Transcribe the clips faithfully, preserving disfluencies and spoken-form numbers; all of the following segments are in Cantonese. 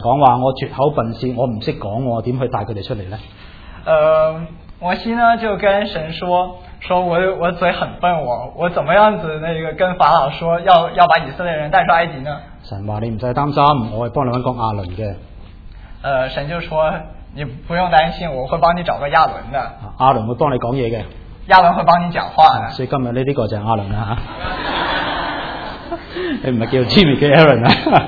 講話我絕口笨舌，我唔識講，我點去帶佢哋出嚟呢？ 呃，摩西呢就跟神說，說我我嘴很笨，我我怎麼樣子那個跟法老說要要把以色列人帶出埃及呢？ 神話你唔使擔心，我會幫你揾個亞倫嘅。 呃，神就說你不用擔心，我會幫你找個亞倫的。 亞倫會幫你講嘢嘅。 亞倫會幫你講話的。 所以今日呢呢個就係亞倫啦嚇。你唔係叫 Jimmy 嘅 Aaron 啊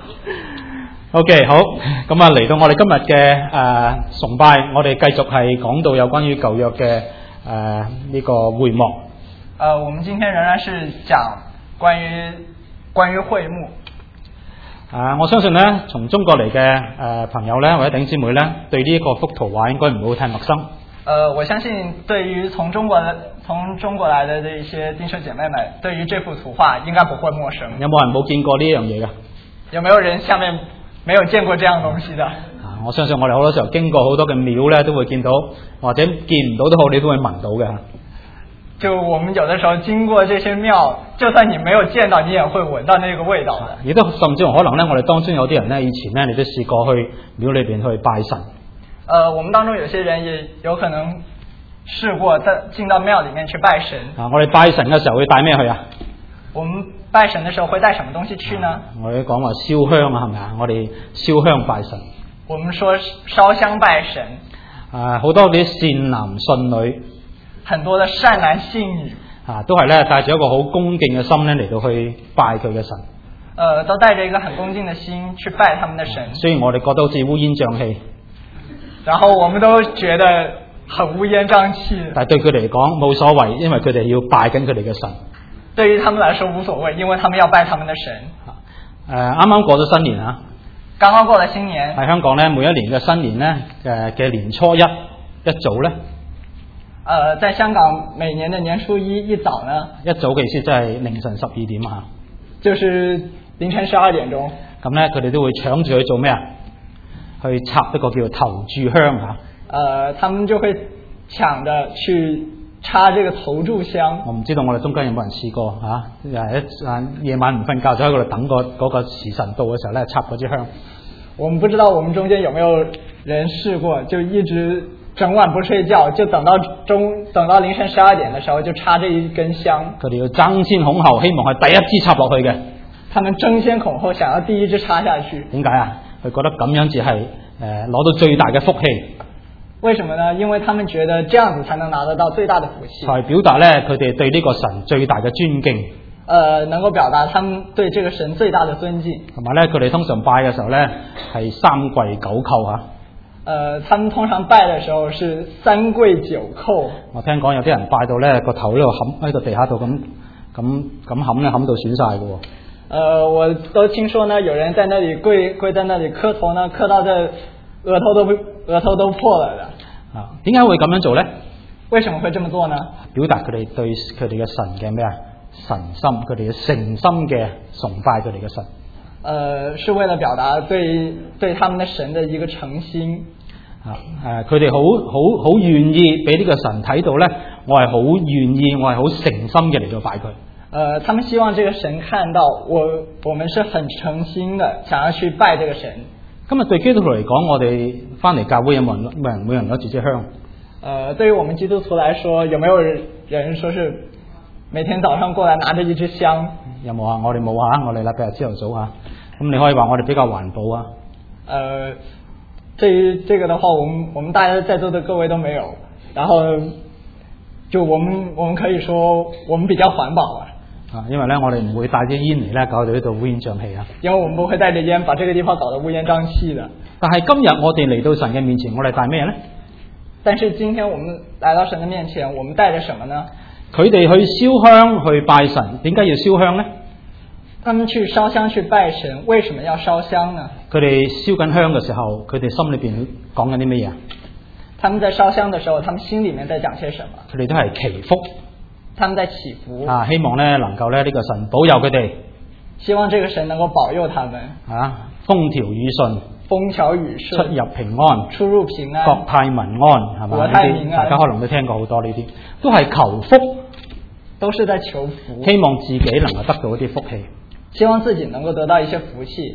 ？OK 好，咁啊嚟到我哋今日嘅誒崇拜，我哋繼續係講到有關於舊約嘅誒呢個會幕。 呃，我們今天仍然是講關於關於會幕。 啊，我相信咧，從中國嚟嘅誒朋友咧，或者弟兄姊妹咧，對呢一個幅圖畫應該唔會太陌生。 呃，我相信對於從中國從中國來的這些弟兄姐妹們，對於這幅圖畫應該不會陌生。有冇人冇見過呢樣嘢㗎？ 有沒有人下面沒有見過這樣東西的？ 啊，我相信我哋好多時候經過好多嘅廟咧，都會見到，或者見唔到都好，你都會聞到嘅。 就我們有的時候經過這些廟，就算你沒有見到，你也會聞到那個味道的。 亦都甚至可能咧，我哋當中有啲人咧，以前咧，你都試過去廟裏邊去拜神。 呃，我們當中有些人也有可能試過在進到廟裏面去拜神。 啊，我哋拜神嘅時候會帶咩去啊？ 我們拜神的時候會帶什麼東西去呢？ 啊、我哋講話燒香啊，係咪啊？我哋燒香拜神。 我們說燒香拜神。 啊，好多啲善男信女。 很多的善男信女。 啊，都係咧帶住一個好恭敬嘅心咧嚟到去拜佢嘅神。 呃，都帶着一個很恭敬的心去拜他們的神。 雖然我哋覺得好似烏煙瘴氣。 然後我們都覺得很烏煙瘴氣。 但係對佢哋嚟講冇所謂，因為佢哋要拜緊佢哋嘅神。 對於他們來說無所謂，因為他們要拜他們的神。 誒，啱啱過咗新年啊！ 剛剛過了新年。喺香港咧，每一年嘅新年咧，誒嘅年初一一早咧。 呃，在香港每年的年初一一早呢。 一早嘅意思即係凌晨十二點啊。 就是凌晨十二點鐘。 咁咧，佢哋都會搶住去做咩啊？去插一個叫做頭炷香嚇。 呃，他們就會搶着去插這個頭炷香。 我唔知道我哋中間有冇人試過嚇？誒一夜晚唔瞓覺就喺嗰度等個嗰個時辰到嘅時候咧，插嗰支香。 我們不知道我們中間有沒有人試過，就一直整晚不睡覺，就等到中等到凌晨十二點的時候就插這一根香。 佢哋要爭先恐後，希望係第一支插落去嘅。 他們爭先恐後，想要第一支插下去。 點解啊？佢覺得咁樣至係誒攞到最大嘅福氣。 為什麼呢？因為他們覺得這樣子才能拿得到最大的福氣。係表達咧，佢哋對呢個神最大嘅尊敬。 呃，能夠表達他們對這個神最大的尊敬。 同埋咧，佢哋通常拜嘅時候咧係三跪九叩嚇。 呃，他們通常拜的時候是三跪九叩。 我聽講有啲人拜到咧個頭喺度冚喺個地下度咁咁咁冚咧冚到損晒嘅喎。 呃，我都聽說呢，有人在那裏跪跪在那裏磕頭呢，磕到這額頭都額頭都破了的。 啊，點解會咁樣做呢？ 為什麼會這麼做呢？ 表達佢哋對佢哋嘅神嘅咩啊？神心，佢哋嘅誠心嘅崇拜佢哋嘅神。 呃，是為了表達對對他們的神的一個誠心。 啊，誒，佢哋好好好願意俾呢個神睇到咧，我係好願意，我係好誠心嘅嚟到拜佢。 呃，他們希望這個神看到我，我們是很誠心的想要去拜這個神。 今日對基督徒嚟講，我哋翻嚟教會有冇人每人每人攞住支香？ 呃，對於我們基督徒來說，有沒有人說是每天早上過來拿着一支香？ 有冇啊？我哋冇啊，我哋禮拜日朝頭早啊。咁你可以話我哋比較環保啊。 呃，對於這個的話，我們我們大家在座的各位都沒有。然後就我們我們可以說我們比較環保啊。 啊，因為咧，我哋唔會帶啲煙嚟咧，搞到呢度烏煙瘴氣啊！ 因為我們不會帶着煙，把這個地方搞得烏煙瘴氣的。 但係今日我哋嚟到神嘅面前，我哋帶咩咧？ 但是今天我們來到神嘅面前，我們帶着什麼呢？ 佢哋去燒香去拜神，點解要燒香咧？ 他們去燒香去拜神，為什麼要燒香呢？ 佢哋燒緊香嘅時候，佢哋心裏邊講緊啲乜嘢？ 他們在燒香嘅時候，他們心裏面在講些什麼？ 佢哋都係祈福。 他們在祈福啊，希望咧能夠咧呢個神保佑佢哋， 希望這個神能夠保佑他們啊，風調雨順， 風調雨順， 出入平安， 出入平安， 國泰民安，係嘛？ 國泰民安， 大家可能都聽過好多呢啲，都係求福， 都是在求福， 希望自己能夠得到一啲福氣， 希望自己能夠得到一些福氣。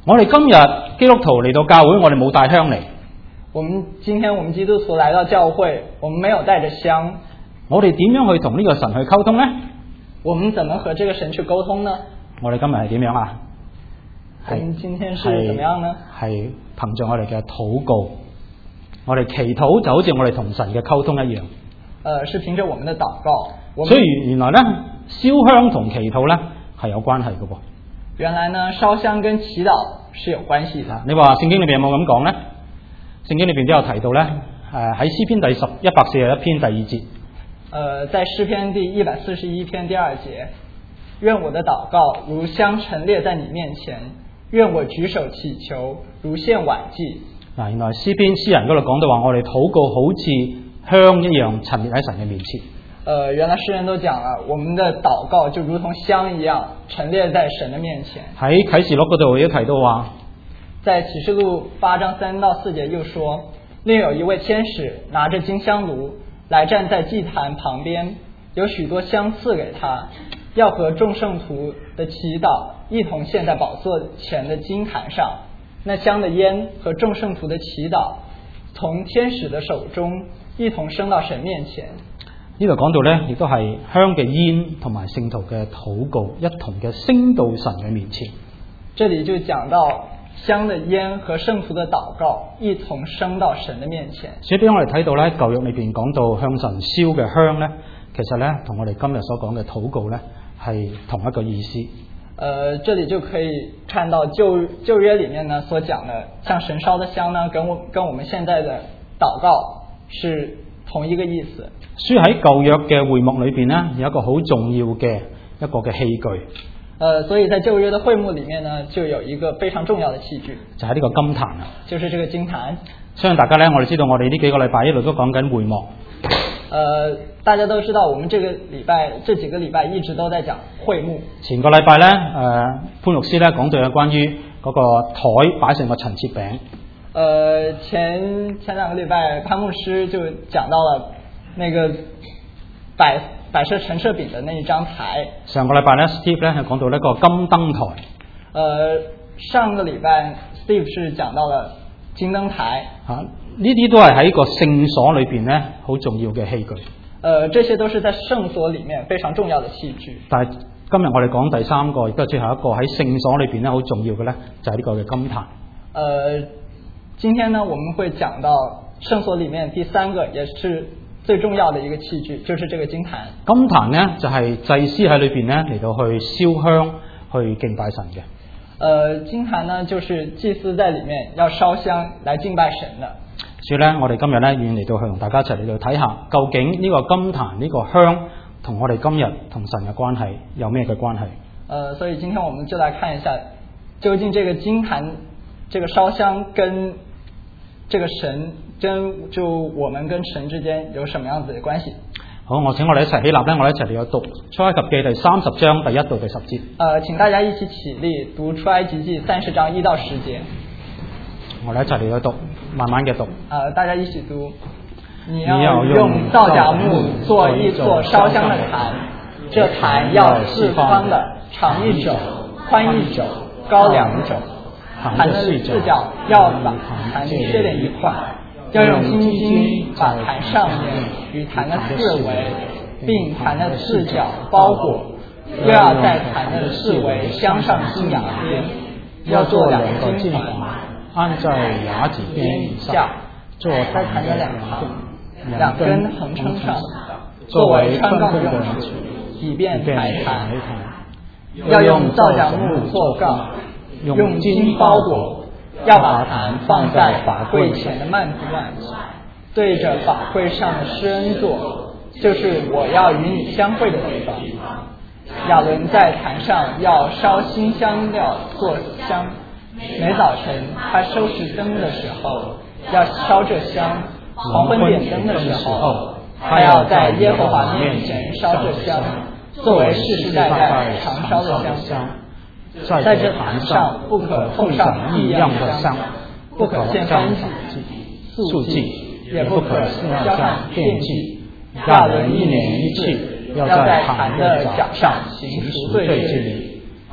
我哋今日基督徒嚟到教會，我哋冇帶香嚟。 我們今天我們基督徒來到教會，我們沒有帶着香。 我哋點樣去同呢個神去溝通呢？ 我們怎麼和這個神去溝通呢？ 我哋今日係點樣啊？ 我們今天是怎麼樣呢？ 係憑着我哋嘅禱告，我哋祈禱就好似我哋同神嘅溝通一樣。 呃，是憑着我們的禱告。我們所以原來咧，燒香同祈禱咧係有關係嘅噃。 原來呢，燒香跟祈禱是有關係的。 你話聖經裏邊有冇咁講咧？聖經裏邊都有提到咧，誒喺詩篇第十一百四十一篇第二節。 呃，在詩篇第一百四十一篇第二節，願我的禱告如香陳列在你面前，願我舉手祈求如獻晚祭。嗱， 原來詩篇詩人嗰度講到話，我哋禱告好似香一樣陳列喺神嘅面前。 呃，原來詩人都講了，我們的禱告就如同香一樣陳列在神的面前。 喺啟示錄嗰度亦都提到話， 在啟示錄八章三到四節又說，另有一位天使拿着金香爐來站在祭壇旁邊，有許多香賜給他，要和眾聖徒的祈禱一同獻在寶座前的金壇上。那香的煙和眾聖徒的祈禱從天使的手中一同升到神面前。 呢度講到呢，亦都係香嘅煙同埋聖徒嘅禱告一同嘅升到神嘅面前。 這裡就講到香的煙和聖徒的禱告一同升到神的面前。 所以俾我哋睇到呢，舊約裏邊講到向神燒嘅香呢，其實呢，同我哋今日所講嘅禱告呢，係同一個意思。 呃，這裡就可以看到舊舊約裡面呢所講的，向神燒的香呢，跟我跟我們現在的禱告是同一個意思。 所以喺舊約嘅會幕裏邊呢，有一個好重要嘅一個嘅器具。 呃，所以在舊約的會幕裡面呢，就有一個非常重要的器具， 就係呢個金壇啊。 就是這個金壇。 相信大家呢，我哋知道我哋呢幾個禮拜一路都講緊會幕。 呃，大家都知道，我們這個禮拜這幾個禮拜一直都在講會幕。 前個禮拜呢，誒、呃、潘牧師呢講到有關於嗰個台擺成個陳設餅。 呃，前前兩個禮拜潘牧師就講到了那個擺擺設陳設餅的那一張台。 上個禮拜呢 Steve 呢係講到呢個金燈台。 呃，上個禮拜 Steve 是講到了金燈台。 嚇、啊，呢啲都係喺個聖所裏邊呢好重要嘅器具。 呃，這些都是在聖所裡面非常重要的器具。 但係今日我哋講第三個，亦都係最後一個喺聖所裏邊呢好重要嘅呢，就係、是、呢個嘅金壇。 呃，今天呢我們會講到聖所裡面第三個，也是最重要的一個器具，就是這個金壇。金壇呢就係、是、祭司喺裏邊呢嚟到去燒香去敬拜神嘅。 呃，金壇呢就是祭司在裡面要燒香來敬拜神的。 所以呢，我哋今日呢願嚟到去同大家一齊嚟到睇下，究竟呢個金壇呢個香同我哋今日同神嘅關係有咩嘅關係？ 呃，所以今天我們就來看一下，究竟這個金壇這個燒香跟這個神，跟就我們跟神之間有什麼樣子的關係？ 好，我請我哋一齊起立呢，我哋一齊嚟到讀出埃及記第三十章第一到第十節。 呃，請大家一起起立讀出埃及記三十章一到十節。 我哋一齊嚟到讀，慢慢嘅讀。 呃，大家一起讀。你要用皂莢木做一座燒香的壇，這壇要四方的，長一肘，寬一肘，高兩肘。壇的四角要把壇切成一塊，要用金筋把壇上面與壇的四圍並壇的四角包裹，又要在壇的四圍鑲上金牙邊，要做兩個金環， 安在牙子邊以下，做在壇的兩旁，兩根橫撐上，作為穿槓的用處，以便抬壇。要用皂莢木做槓，用金包裹，要把壇放在法櫃前的幔子外，對着法櫃上的施恩座，就是我要與你相會的地方。亞倫在壇上要燒新香料做香，每早晨他收拾燈的時候要燒這香，黃昏點燈的時候他要在耶和華面前燒這香，作為世世代代常燒的香。在這壇上不可奉上異樣的香，不可獻燔祭、素祭，也不可燒上奠祭。亞倫一年一次要在壇的角上行贖罪之禮，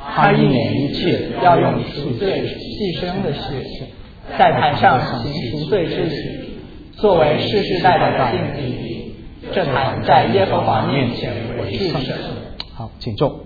他一年一切要用赎罪牺牲的血，在坛上行赎罪之礼，作为世世代代的敬礼。这坛在耶和華面前為至聖。 好，請坐。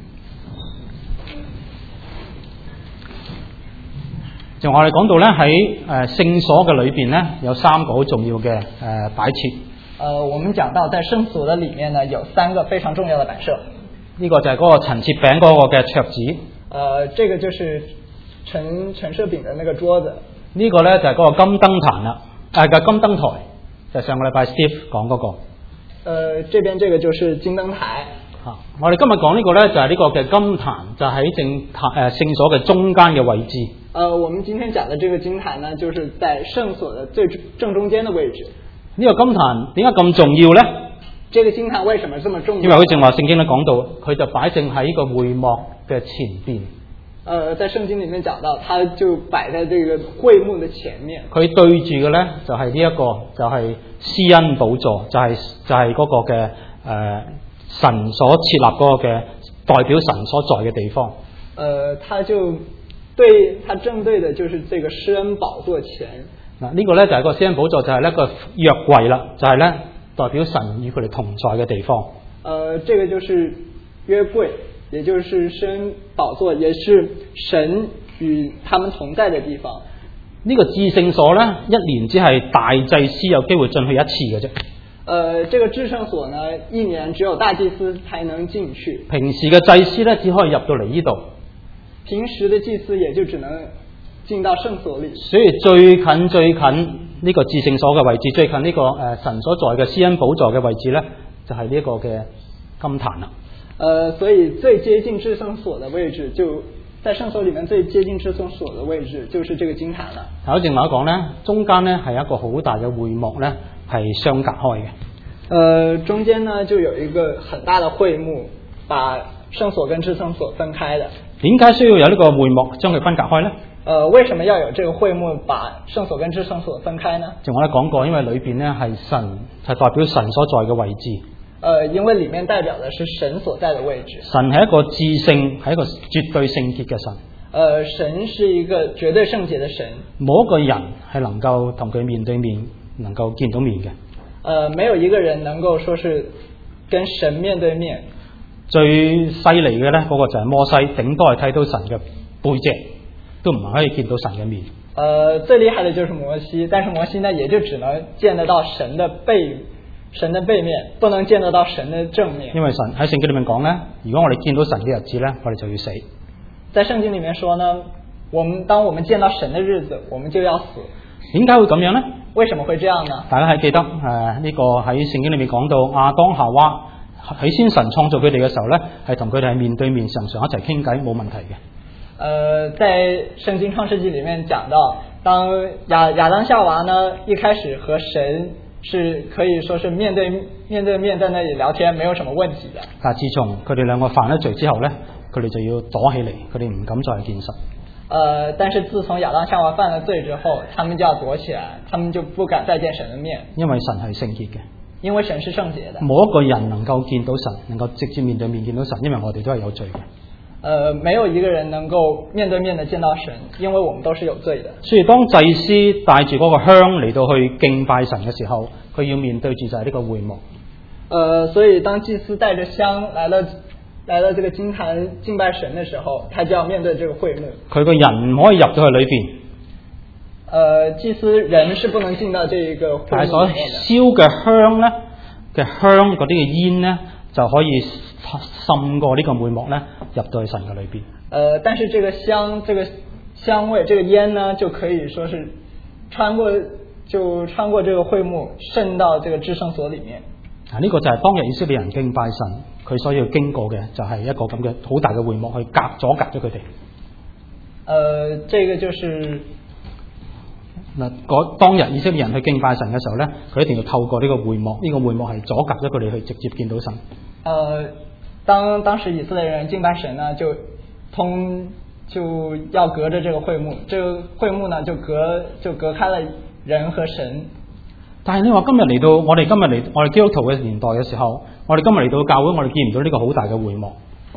就我哋講到咧喺誒聖所嘅裏邊咧，有三個好重要嘅誒擺設。 呃，我們講到在聖所的裡面呢，有三個非常重要的擺設。呢個就係嗰個陳設餅嗰個嘅桌子。 呃，這個就是陳陳設餅的那個桌子。 呢個咧就係嗰個金燈壇啦，誒嘅金燈台，就係上個禮拜 Steve 講嗰個。 呃，這邊這個就是金燈台。 嚇、啊，我哋今日講呢個咧就係呢個嘅金壇，就喺正壇誒聖所嘅中間嘅位置。 呃，我們今天講的這個金壇呢，就是在聖所的最正中間的位置。 呢個金壇點解咁重要咧？ 這個金壇為什麼這麼重要？ 因為好似話聖經都講到，佢就擺正喺呢個會幕嘅前邊。 呃，在聖經裡面講到，它就擺在這個會幕的前面。 佢對住嘅咧就係呢一個，就係施恩寶座，就係、是、就係、是、嗰個嘅誒、呃、神所設立嗰個嘅代表神所在嘅地方。 呃，他就對他正對的就是這個施恩寶座前。 嗱，呢個咧就係個施恩寶座，就係一個約櫃啦，就係、是、咧代表神與佢哋同在嘅地方。 呃，這個就是約櫃，也就是施恩寶座，也是神與他們同在嘅地方。 呢個至聖所咧，一年只係大祭司有機會進去一次嘅啫。 呃，這個至聖所呢，一年只有大祭司才能進去。 平時嘅祭司咧，只可以入到嚟呢度。 平時的祭司也就只能進到聖所裏。 所以最近最近呢個至聖所嘅位置，最近呢、這個誒、呃、神所在嘅施恩寶座嘅位置咧，就係呢一個嘅金壇啦。 呃，所以最接近至聖所的位置，就在聖所裏面最接近至聖所的位置，就是這個金壇啦。 頭先我講咧，中間咧係一個好大嘅會幕咧，係相隔開嘅。 呃，中間呢就有一個很大的會幕，把聖所跟至聖所分開的。 點解需要有呢個會幕將佢分隔開呢？ 呃，為什麼要有這個會幕把聖所跟至聖所分開呢？ 就我哋講過，因為裏邊呢係神，係代表神所在嘅位置。 呃，因為裏面代表的是神所在的位置。 神係一個至聖，係一個絕對聖潔嘅神。 呃，神是一個絕對聖潔的神。 冇一個人係能夠同佢面對面，能夠見到面嘅。 呃，沒有一個人能夠說是跟神面對面。 最犀利嘅呢，嗰、那個就係摩西，頂多係睇到神嘅背脊，都唔可以見到神嘅面。 呃，最厲害的就是摩西，但是摩西呢，也就只能見得到神的背，神的背面，不能見得到神的正面。 因為神喺聖經裏面講呢，如果我哋見到神嘅日子呢，我哋就要死。 在聖經裏面說呢，我們當我們見到神的日子，我們就要死。 點解會咁樣呢？ 為什麼會這樣呢？ 大家係記得誒呢、呃這個喺聖經裏面講到亞當夏娃喺先神創造佢哋嘅時候呢，係同佢哋係面對面常常一齊傾偈冇問題嘅。 呃，在聖經創世紀裏面講到，當亞亞當夏娃呢一開始和神是可以說是面對面對面在那裡聊天，沒有什麼問題的。但自從佢哋兩個犯咗罪之後呢，佢哋就要躲起嚟，佢哋唔敢再見神。 呃，但是自從亞當夏娃犯了罪之後，他們就要躲起來，他們就不敢再見神的面。 因為神係聖潔嘅。 因為神是聖潔的。 冇一個人能夠見到神，能夠直接面對面見到神，因為我哋都係有罪嘅。 呃，沒有一個人能夠面對面的見到神，因為我們都是有罪的。 所以當祭司帶住嗰個香嚟到去敬拜神嘅時候，佢要面對住就係呢個會幕。 呃，所以當祭司帶着香來了來了這個金壇敬拜神的時候，他就要面對這個會幕。佢個人唔可以入到去裏邊。 呃，祭司人是不能進到這一個會幕裡面的。但係所燒嘅香咧嘅香嗰啲嘅煙咧，就可以滲過呢個會幕咧，入到去神嘅裏邊。 呃，但是這個香，這個香味，這個煙呢，就可以說是穿過，就穿過這個會幕，滲到這個至聖所裡面。 啊，呢、這個就係當日以色列人敬拜神，佢所要經過嘅就係一個咁嘅好大嘅會幕去隔阻隔咗佢哋。 呃，這個就是。 嗱，嗰當日以色列人去敬拜神嘅時候咧，佢一定要透過呢個會幕，呢、這個會幕係阻隔咗佢哋去直接見到神。 呃，當當時以色列人敬拜神呢，就通就要隔着這個會幕，這個會幕呢就隔就隔開了人和神。 但係你話今日嚟到我哋今日嚟我哋基督徒嘅年代嘅時候，我哋今日嚟到教會，我哋見唔到呢個好大嘅會幕。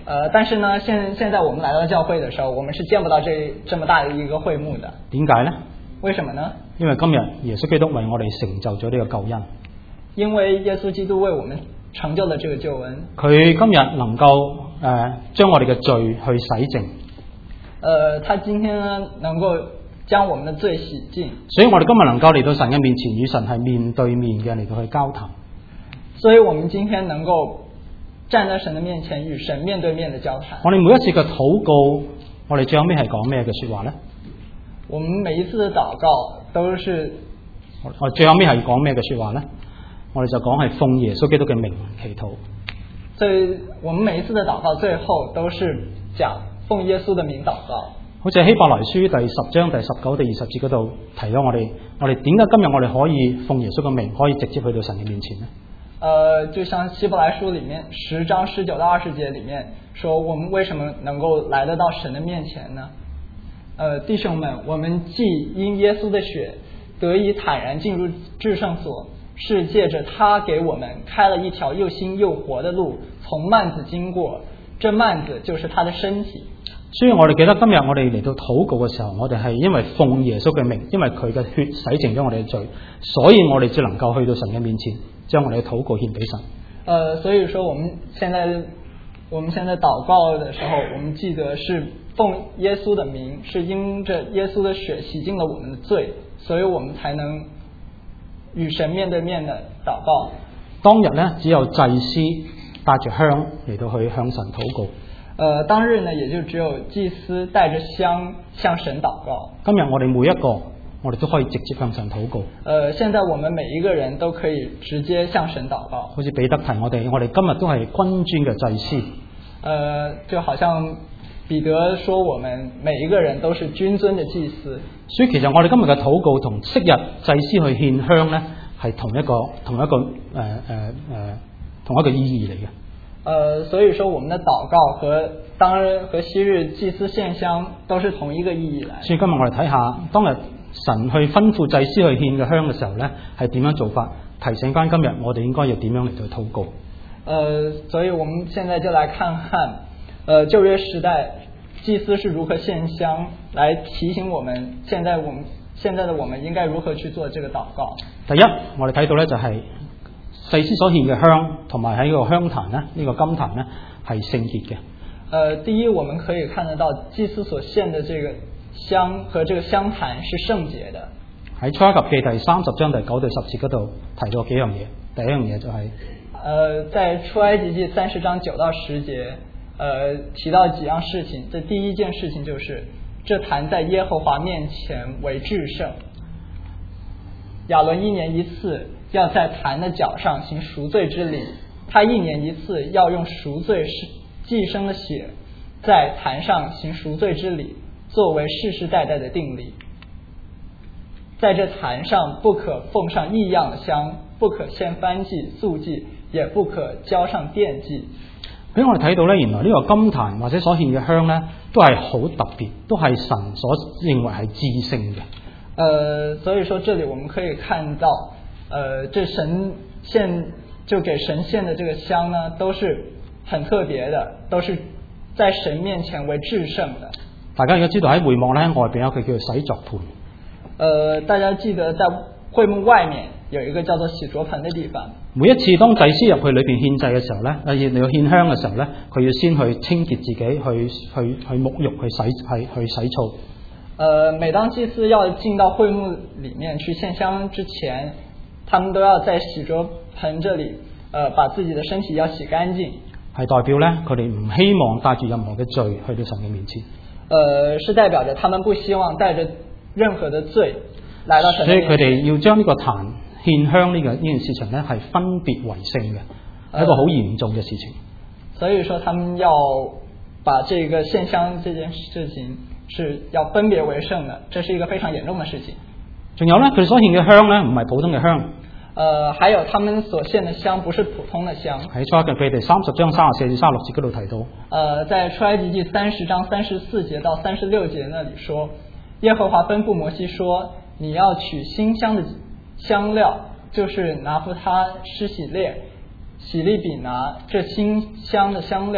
呃，但是呢，現現在我們來到教會的時候，我們是見不到這這麼大的一個會幕的。 點解呢？ 為什麼呢？ 因為今日耶穌基督為我哋成就咗呢個救恩。 因為耶穌基督為我們成就了這個救恩。 佢今日能夠誒、呃、將我哋嘅罪去洗淨。 呃，他今天呢能夠將我們的罪洗淨。所以我哋今日能夠嚟到神嘅面前，與神係面對面嘅嚟到去交談。所以我們今天能夠站在神的面前，與神面對面的交談。我哋每一次嘅禱告，我哋最後尾係講咩嘅說話呢？我們每一次的禱告都是，我最後尾係講咩嘅說話呢？我哋就講係奉耶穌基督嘅名祈禱。所以我們每一次的禱告最後都是講奉耶穌的名禱告。好似希伯來書第十章第十九到二十節嗰度提咗我哋，我哋點解今日我哋可以奉耶穌嘅名，可以直接去到神嘅面前呢？呃，就像希伯來書裏面十章十九到二十節裏面說，我們為什麼能夠來得到神的面前呢？呃，弟兄們，我們既因耶穌的血得以坦然進入至聖所，是借着他給我們開了一條又新又活的路，從幔子經過，這幔子就是他的身體。所以我哋記得今日我哋嚟到禱告嘅時候，我哋係因為奉耶穌嘅名，因為佢嘅血洗淨咗我哋嘅罪，所以我哋只能夠去到神嘅面前，將我哋嘅禱告獻俾神。呃，所以說我們現在我們現在禱告的時候，我們記得是奉耶穌的名，是因着耶穌的血洗淨了我們的罪，所以我們才能與神面對面的禱告。當日呢，只有祭司帶着香嚟到去向神禱告。呃，當日呢，也就只有祭司帶着香向神禱告。今日我哋每一個，我哋都可以直接向神禱告。呃，現在我們每一個人都可以直接向神禱告。好似彼得提我哋，我哋今日都係君尊嘅祭司。呃，就好像彼得說，我們每一個人都是君尊嘅祭司。所以其實我哋今日嘅禱告同昔日祭司去獻香呢，係同一個同一個誒誒誒同一個意義嚟嘅。呃，所以說我們的禱告和當日和昔日祭司獻香都是同一個意義來。所以今日我哋睇下當日神去吩咐祭司去獻嘅香嘅時候呢，係點樣做法？提醒翻今日我哋應該要點樣嚟到禱告。呃，所以我們現在就來看看，呃，舊約時代祭司是如何獻香，來提醒我們現在我們現在的我們應該如何去做這個禱告。第一，我哋睇到呢就係、是。祭司所獻嘅香，同埋喺個香壇呢，呢、這個金壇呢，係聖潔嘅。呃，第一，我們可以看得到祭司所獻的這個香和這個香壇是聖潔的。喺出埃及記第三十章第九到十節嗰度提到幾樣嘢。第一樣嘢就係、是，呃，在出埃及記三十章九到十節，呃，提到幾樣事情。這第一件事情就是，這壇在耶和華面前為至聖。亞倫一年一次要在壇的腳上行贖罪之禮，他一年一次要用贖罪祭牲的血在壇上行贖罪之禮，作為世世代代的定例。在這壇上不可奉上異樣的香，不可獻燔祭、素祭，也不可交上奠祭。俾我哋睇到呢，原來呢個金壇或者所獻嘅香呢，都係好特別，都係神所認為係至聖嘅。呃，所以說這裏我們可以看到，呃，這神獻就給神獻的這個香呢，都是很特別的，都是在神面前為至聖的。大家如果知道喺會幕呢，外邊有佢叫做洗濯盆。呃，大家記得在會幕外面有一個叫做洗濯盆的地方。每一次當祭司入去裏邊獻祭嘅時候呢，誒，你要獻香嘅時候呢，佢要先去清潔自己，去去去沐浴，去洗係去洗澡。呃，每當祭司要進到會幕裏面去獻香之前，他們都要在洗濯盆這裏，呃，把自己的身體要洗乾淨。係代表呢，佢哋唔希望帶住任何嘅罪去到神嘅面前。呃，是代表着他們不希望帶着任何的罪來到神嘅面前。所以佢哋要將呢個壇獻香呢個呢件事情呢，係分別為聖嘅，係一個好嚴重嘅事情。所以說，他們要把這個獻香這件事情是要分別為聖的，這是一個非常嚴重的事情。仲有呢，佢所獻嘅香呢，唔係普通嘅香。呃，還有他們所獻的香不是普通的香。喺出埃及記第三十章三十四至三十六節嗰度提到。呃，在出埃及記三十章三十四節到三十六節那裡說，耶和華吩咐摩西說，你要取馨香的香料，就是拿弗他施洗列、洗利比拿這馨香的香料，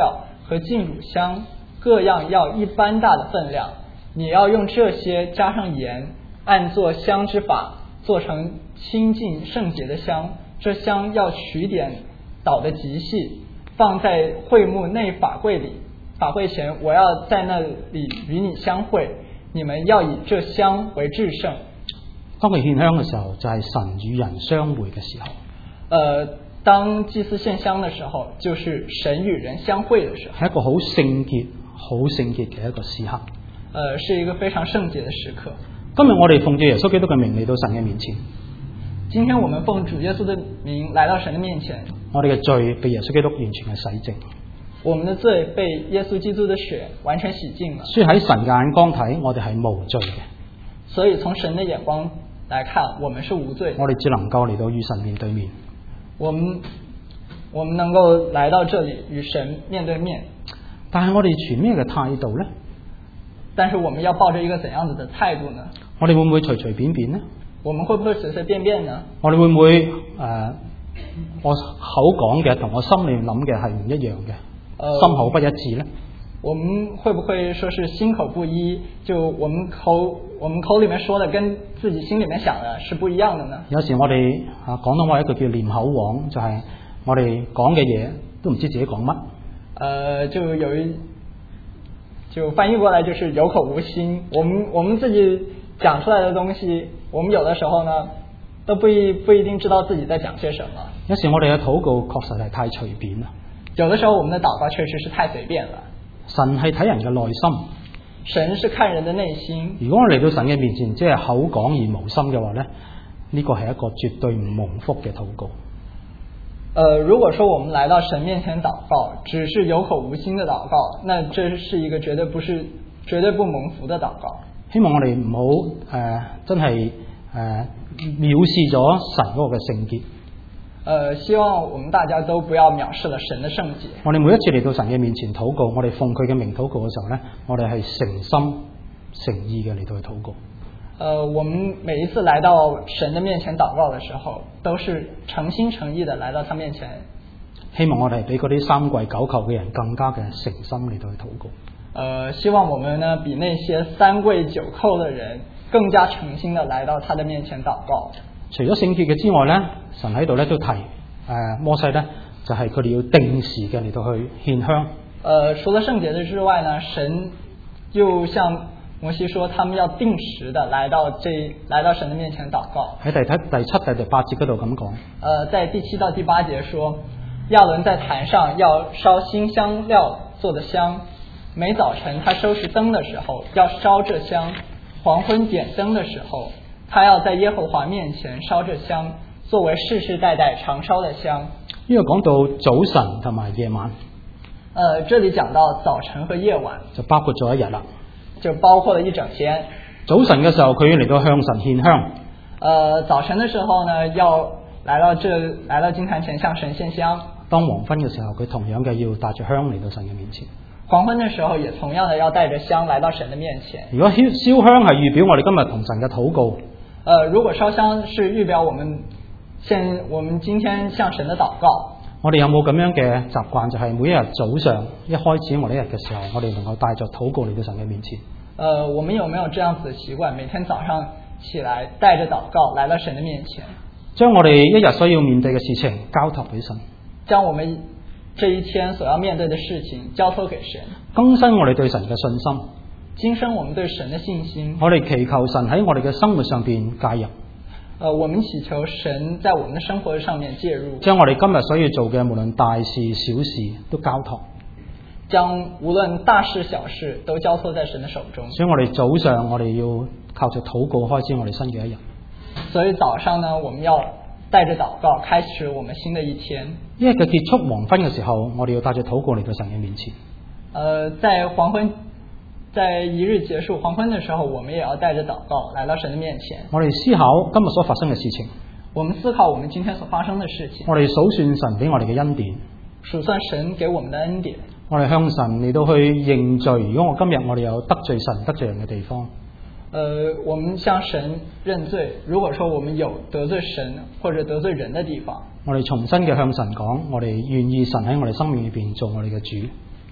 和净乳香各样要一般大的分量，你要用这些加上盐，按做香之法做成清净圣洁的香。这香要取点捣得极细，放在会幕内法柜里。法会前，我要在那里與你相會，你們要以這香為至聖。 當佢獻香嘅時候，就係神與人相會嘅時候。 呃，當祭司獻香嘅時候，就是神與人相會嘅時候。 係一個好聖潔、好聖潔嘅一個時刻。 呃，是一個非常聖潔嘅時刻。 今日我哋奉住耶穌基督嘅名嚟到神嘅面前。 今天我們奉主耶穌的名來到神的面前。 我哋嘅罪被耶穌基督完全嘅洗淨。 我們的罪被耶穌基督的血完全洗淨了。 所以喺神嘅眼光睇，我哋係無罪嘅。 所以從神的眼光來看，我們是無罪。 我哋只能夠嚟到與神面對面。 我們我們能夠來到這裡與神面對面。 但係我哋存咩嘅態度呢？ 但是我們要抱着一個怎樣子的態度呢？ 我哋會唔會隨隨便便呢？ 我們會不會隨隨便便呢？ 我哋會唔會誒、呃，我口講嘅同我心裏諗嘅係唔一樣嘅，呃、心口不一致呢？ 我們會不會說是心口不一？就我們口我們口裡面說的跟自己心裡面想的是不一樣的呢？有時我哋啊廣東話一句叫念口簧，就係、是、我哋講嘅嘢都唔知自己講乜。呃，就有一就翻譯過來就是有口無心。我們我們自己講出來的東西，我們有的時候呢，都不一不一定知道自己在講些什麼。 有時我哋嘅禱告確實係太隨便啦。 有的時候我們的禱告確實是太隨便了。 神係睇人嘅內心， 神是看人的內心。 如果我嚟到神嘅面前，即係口講而無心嘅話呢，呢個係一個絕對唔蒙福嘅禱告。 呃，如果說我們來到神面前禱告，只是有口無心的禱告，那這是一個絕對不是絕對不蒙福的禱告。 希望我哋唔好誒真係誒、呃、藐視咗神嗰個嘅聖潔。 呃，希望我們大家都不要藐視了神的聖潔。 我哋每一次嚟到神嘅面前禱告，我哋奉佢嘅名禱告嘅時候呢，我哋係誠心誠意嘅嚟到去禱告。 呃，我們每一次來到神的面前禱告的時候，都是誠心誠意的來到他面前。 希望我哋比嗰啲三跪九叩嘅人更加嘅誠心嚟到去禱告。 呃，希望我們呢比那些三跪九叩的人更加誠心的來到他的面前禱告。 除咗聖潔嘅之外呢，神喺度咧都提誒、呃、摩西呢，就係佢哋要定時嘅嚟到去獻香。呃， 除了聖潔的之外呢，神又向摩西說，他們要定時的來到這來到神的面前禱告。 喺第七、第七、第第八節嗰度咁講。 呃，在第七到第八節說，亞倫在壇上要燒新香料做的香，每早晨他收拾燈的時候要燒這香，黃昏點燈的時候，他要在耶和華面前燒這香，作為世世代代常燒的香。 呢個講到早晨同埋夜晚。 呃，這裡講到早晨和夜晚， 就包括咗一日啦。 就包括了一整天。 早晨嘅時候，佢要嚟到向神獻香。 呃，早晨的時候呢，要來到這來到金壇前向神獻香。 當黃昏嘅時候，佢同樣嘅要帶住香嚟到神嘅面前。 黃昏的時候，也同樣的要帶着香來到神的面前。 如果燒燒香係預表我哋今日同神嘅禱告。 呃，如果燒香是預表我們現我們今天向神的禱告。 我哋有冇咁樣嘅習慣，就係、是、每一日早上一開始我哋一日嘅時候，我哋能夠帶着禱告嚟到神嘅面前。 呃，我們有沒有這樣子的習慣？每天早上起來帶着禱告來到神的面前，將我哋一日所要面對嘅事情交託俾神， 將我們這一天所要面對的事情交託給神， 更新我哋對神嘅信心， 更新我們對神的信心。 我哋祈求神喺我哋嘅生活上邊介入。 呃，我們祈求神在我們的生活上面介入， 將我哋今日所要做嘅無論大事小事都交託， 將無論大事小事都交託在神的手中。 所以我哋早上我哋要靠着禱告開始我哋新嘅一日。 所以早上呢，我們要帶着禱告開始我們新的一天。 一日嘅結束黃昏嘅時候，我哋要帶着禱告嚟到神嘅面前。 呃，在黃昏。在一日結束黃昏的時候，我們也要帶着禱告來到神的面前。 我哋思考今日所發生嘅事情。 我們思考我們今天所發生的事情。 我哋數算神俾我哋嘅恩典。 數算神給我們的恩典。 我哋向神嚟到去認罪。如果我今日我哋有得罪神、得罪人嘅地方， 呃，我們向神認罪。如果說我們有得罪神或者得罪人的地方， 我哋重新嘅向神講，我哋願意神喺我哋生命裏邊做我哋嘅主。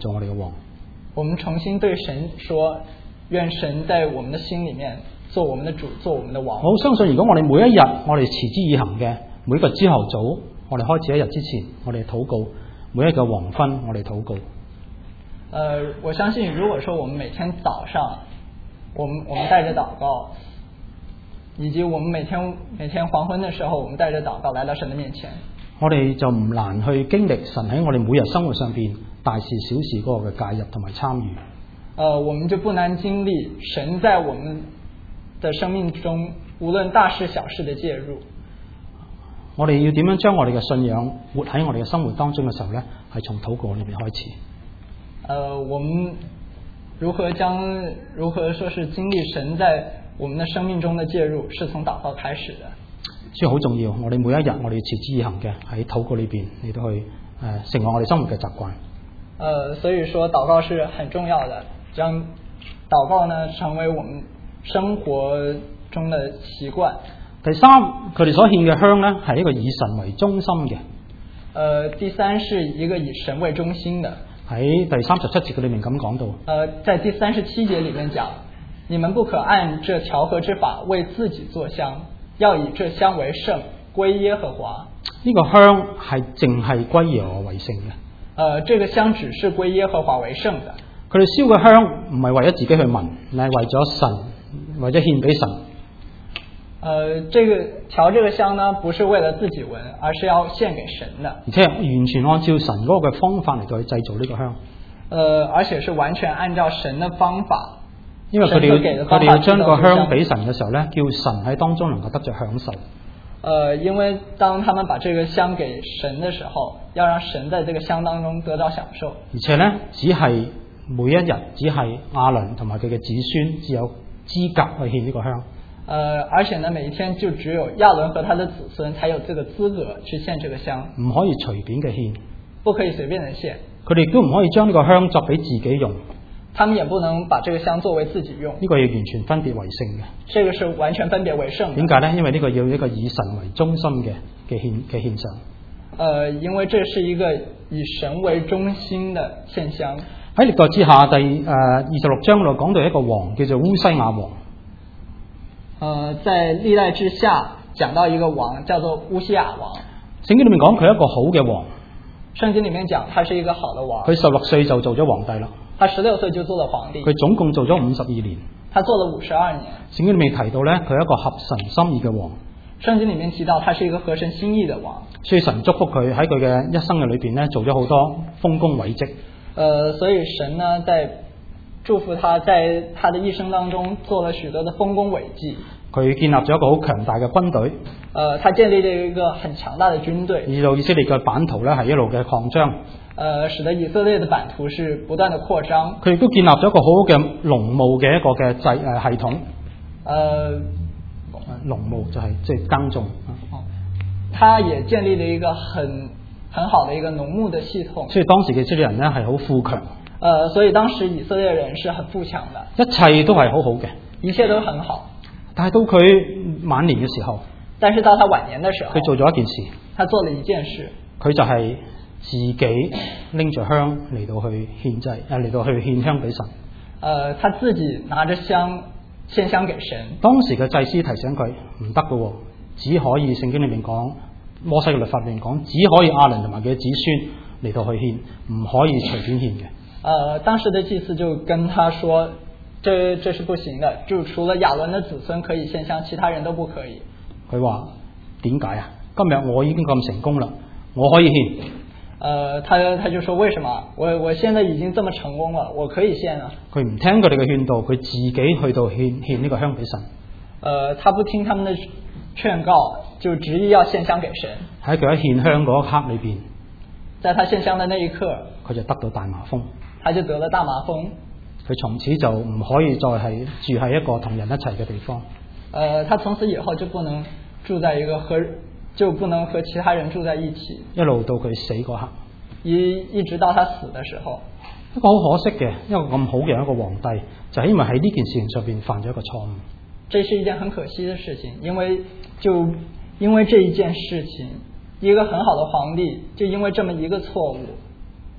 做我哋嘅王。 我們重新對神說，願神在我們的心裡面做我們的主，做我們的王。 我相信如果我哋每一日我哋持之以恒嘅，每個朝頭早我哋開始一日之前，我哋禱告，每一個黃昏我哋禱告。 呃，我相信如果說我們每天早上，我們我們帶着禱告，以及我們每天每天黃昏的時候，我們帶着禱告來到神的面前， 我哋就唔難去經歷神喺我哋每日生活上邊大事小事嗰個嘅介入同埋參與。 呃，我們就不難經歷神在我們的生命中無論大事小事的介入。 我哋要點樣將我哋嘅信仰活喺我哋嘅生活當中嘅時候呢？係從禱告裏面開始。 呃，我們如何將如何說是經歷神在我們的生命中的介入，是從禱告開始的。 所以好重要，我哋每一日我哋要持之以恒嘅喺禱告裏邊嚟到去誒、呃、成為我哋生活嘅習慣。 呃，所以說禱告是很重要的，將禱告呢成為我們生活中的習慣。 第三，佢哋所獻嘅香呢係一個以神為中心嘅。 呃，第三是一個以神為中心的。 喺第三十七節嘅裏面咁講到， 呃，在第三十七節裏面講，你們不可按這調和之法為自己做香，要以這香為聖，歸耶和華。 呢個香係淨係歸耶和華為聖嘅。 呃，這個香只是歸耶和華為聖的。 佢哋燒嘅香唔係為咗自己去聞，係為咗神，為咗獻俾神。 呃，這個調這個香呢，不是為了自己聞，而是要獻給神的。 而且完全按照神嗰個嘅方法嚟到去製造呢個香。 呃，而且是完全按照神的方法。 因為佢哋要佢哋要將個香俾神嘅時候呢，叫神喺當中能夠得着享受。 呃，因為當他們把這個香給神的時候，要讓神在這個香當中得到享受。 而且呢，只係每一日只係亞倫同埋佢嘅子孫只有資格去獻呢個香。 呃，而且呢，每一天就只有亞倫和他的子孫才有這個資格去獻這個香， 唔可以隨便嘅獻， 不可以隨便的獻。 佢哋都唔可以將呢個香作俾自己用， 他們也不能把這個香作為自己用。 呢個要完全分別為聖嘅。 這個是完全分別為聖的。點解呢？因為呢個要一個以神為中心嘅嘅獻嘅獻上。 呃，因為這是一個以神為中心的獻香。 喺歷代志下第誒二十六章度講到一個王叫做烏西亞王。 呃，在歷代志下講到一個王叫做烏西亞王。 聖經裏面講佢係一個好嘅王。 聖經裏面講他是一個好的王。 佢十六歲就做咗皇帝啦。 他十六歲就做了皇帝。 佢總共做咗五十二年。 他做了五十二年。 聖經裏面提到呢，佢係一個合神心意嘅王。 聖經裏面提到他是一個合神心意的王。 所以神祝福佢喺佢嘅一生嘅裏邊呢，做咗好多豐功偉績。 呃，所以神呢在祝福他在他的一生當中做了許多的豐功偉績。佢建立咗一個好強大嘅軍隊。 呃，他建立了一個很強大的軍隊。 以到以色列嘅版圖呢係一路嘅擴張。 呃，使得以色列的版圖是不斷的擴張。 佢亦都建立咗一個好好嘅農務嘅一個嘅制誒系統。 呃， 農務就係即係耕種。 哦，他也建立了一個很很好的一個農牧的系統。 所以當時嘅以色列人呢係好富強。 呃，所以當時以色列人是很富強的。 一切都係好好嘅。 一切都很好。 但係到佢晚年嘅時候， 但是到他晚年的時候， 佢做咗一件事。 他做了一件事。 佢就係自己拎住香嚟到去獻祭，誒嚟到去獻香俾神。 呃，他自己拿着香獻香給神。當時嘅祭司提醒佢唔得嘅，只可以聖經裏面講，摩西嘅律法裏面講，只可以亞倫同埋佢嘅子孫嚟到去獻，唔可以隨便獻嘅。 呃，當時的祭司就跟他說，這這是不行的，就除了亞倫的子孫可以獻香，其他人都不可以。 佢話點解啊？今日我已經咁成功啦，我可以獻。 呃，他他就說為什麼？我我現在已經這麼成功了，我可以獻啊。 佢唔聽佢哋嘅勸導，佢自己去到獻獻呢個香俾神。 呃，他不聽他們的勸告，就執意要獻香給神。喺佢喺獻香嗰一刻裏邊， 在他獻香的那一刻， 佢就得到大麻風。 他就得了大麻風。 佢從此就唔可以再係住喺一個同人一齊嘅地方。 呃，他從此以後就不能住在一個和就不能和其他人住在一起。 一路到佢死嗰刻， 一一直到他死的時候。 一個好可惜嘅一個咁好嘅一個皇帝，就係因為喺呢件事情上邊犯咗一個錯誤。 這是一件很可惜的事情，因為就因為這一件事情，一個很好的皇帝就因為這麼一個錯誤。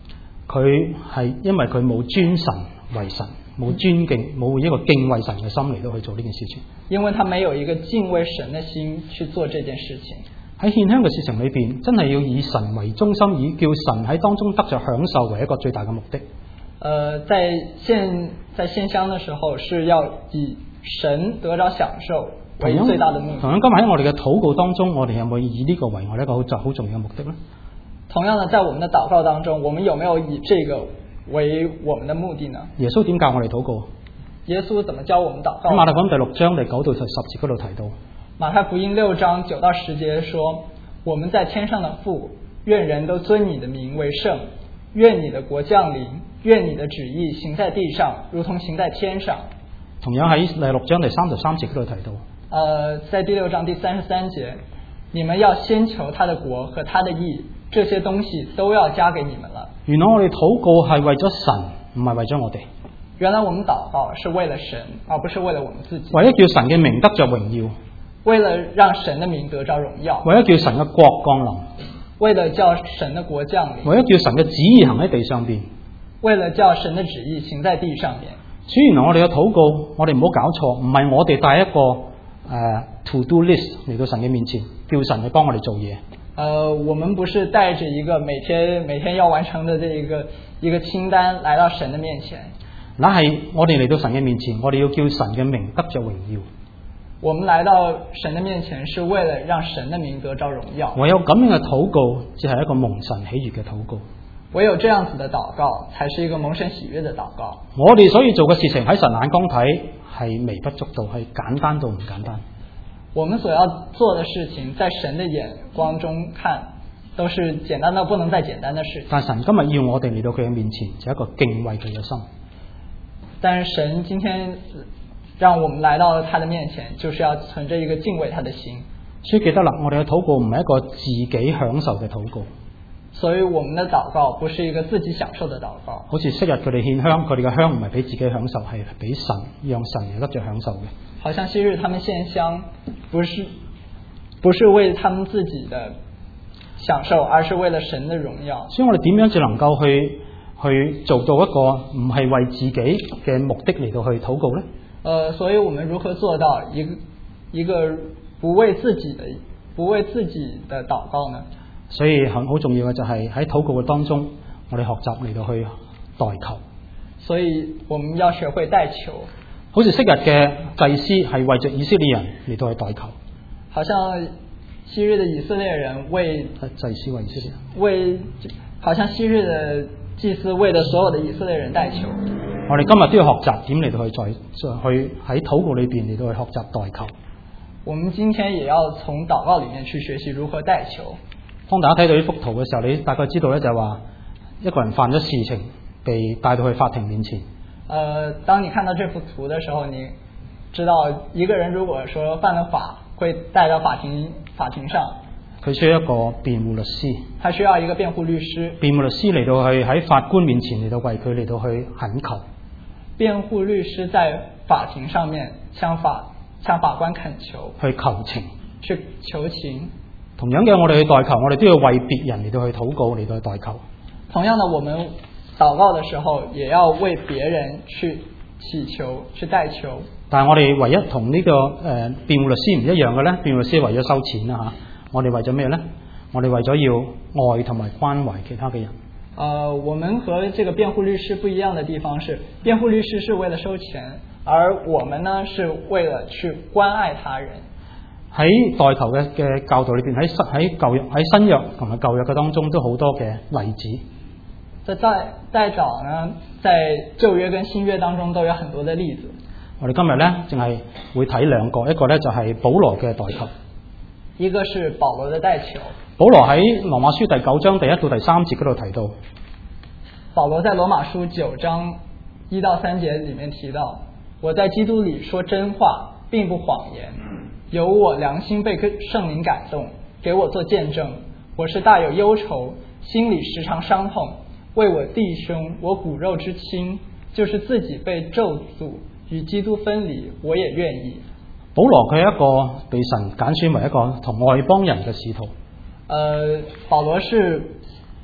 佢係因為佢冇尊神為神，冇尊敬，冇一個敬畏神嘅心嚟到去做呢件事情。 因為他沒有一個敬畏神嘅心去做這件事情。 喺獻香嘅事情裏邊，真係要以神為中心，以叫神喺當中得着享受為一個最大嘅目的。 呃，在獻在獻香嘅時候，是要以神得着享受為最大的目的。 同樣今日喺我哋嘅禱告當中，我哋有冇以呢個為我哋一個好好重要嘅目的呢？ 同樣的，在我們的禱告當中，我們有沒有以這個為我們的目的呢？ 耶穌點教我哋禱告？ 耶穌怎麼教我們禱告？ 喺馬太福音第六章第九到十節嗰度提到。 馬太福音六章九到十節說：我們在天上的父，願人都尊你的名為聖，願你的國降臨，願你的旨意行在地上，如同行在天上。 同樣喺第六章第三十三節嗰度提到。 呃，在第六章第三十三節，你們要先求他的國和他的義，這些東西都要加給你們了。原來我哋禱告係為咗神，唔係為咗我哋。原來我們禱告是為了神，而不是為了我們自己。 為咗叫神嘅名得着榮耀， 為了讓神的名得着榮耀， 為咗叫神嘅國降臨， 為了叫神的國降臨， 為咗叫神嘅旨意行喺地上邊， 為了叫神的旨意行在地上面。 所以原來我哋嘅禱告，我哋唔好搞錯，唔係我哋帶一個誒、呃、to do list 嚟到神嘅面前，叫神去幫我哋做嘢。 呃，我們不是帶着一個每天每天要完成的這一個一個清單來到神的面前。 那係我哋嚟到神嘅面前，我哋要叫神嘅名得着榮耀。 我們來到神的面前，是為了讓神的名得着榮耀。 唯有咁樣嘅禱告，只係一個蒙神喜悅嘅禱告。 唯有這樣子的禱告，才是一個蒙神喜悅的禱告。 我哋所以做嘅事情喺神眼光睇係微不足道，係簡單到唔簡單。 我們所要做的事情，在神的眼光中看，都是簡單到不能再簡單的事情。 但神今日要我哋嚟到佢嘅面前，就係一個敬畏佢嘅心。 但是神今天讓我們來到他的面前，就是要存着一個敬畏他的心。 所以記得啦，我哋嘅禱告唔係一個自己享受嘅禱告。 所以我們的禱告不是一個自己享受的禱告。 好似昔日佢哋獻香，佢哋嘅香唔係俾自己享受，係俾神，讓神嚟得着享受嘅。 好像昔日他們獻香，不是不是為他們自己的享受，而是為了神的榮耀。 所以我哋點樣就能夠去去做到一個唔係為自己嘅目的嚟到去禱告呢？ 呃，所以我們如何做到一個一個不為自己的不為自己的禱告呢？所以很好重要嘅就係喺禱告嘅當中，我哋學習嚟到去代求。所以我們要學會代求。 好似昔日嘅祭司係為着以色列人嚟到去代求。 好像昔日的以色列人為祭司為以色列人為，好像昔日的祭司為了所有的以色列人代求。 我哋今日都要學習點嚟到去再去喺禱告裏邊嚟到去學習代求。 我們今天也要從禱告裏面去學習如何代求。 當大家睇到呢幅圖嘅時候，你大概知道咧就係話一個人犯咗事情，被帶到去法庭面前。 呃，當你看到這幅圖的時候，你知道一個人如果說犯了法，會帶到法庭法庭上。 佢需要一個辯護律師。 他需要一個辯護律師。 辯護律師嚟到去喺法官面前嚟到為佢嚟到去懇求。 辯護律師在法庭上面向法向法官懇求。 去求情。 去求情。 同樣嘅，我哋去代求，我哋都要為別人嚟到去禱告，嚟到去代求。 同樣的，我們禱告的時候，也要為別人去祈求、去代求。但係我哋唯一同呢、這個誒、呃、辯護律師唔一樣嘅咧，辯護律師為咗收錢啦吓，我哋為咗咩咧？我哋為咗要愛同埋關懷其他嘅人。呃，我們和這個辯護律師不一樣的地方是，辯護律師是為了收錢，而我們呢是為了去關愛他人。喺代求嘅嘅教導裏邊，喺喺舊約喺新約同埋舊約嘅當中都好多嘅例子。在代代禱呢，在舊約跟新約當中都有很多的例子。我哋今日咧淨係會睇兩個，一個咧就係保羅嘅代求，一個是保羅嘅代求。保羅喺羅馬書第九章第一到第三節嗰度提到，保羅在羅馬書九章一到三節裏面提到，我在基督裏說真話，並不謊言。有我良心被聖靈感動，給我做見證。我是大有憂愁，心裏時常傷痛，為我弟兄，我骨肉之親，就是自己被咒詛與基督分離，我也願意。保羅佢係一個被神揀選為一個同外邦人嘅使徒。呃，保羅是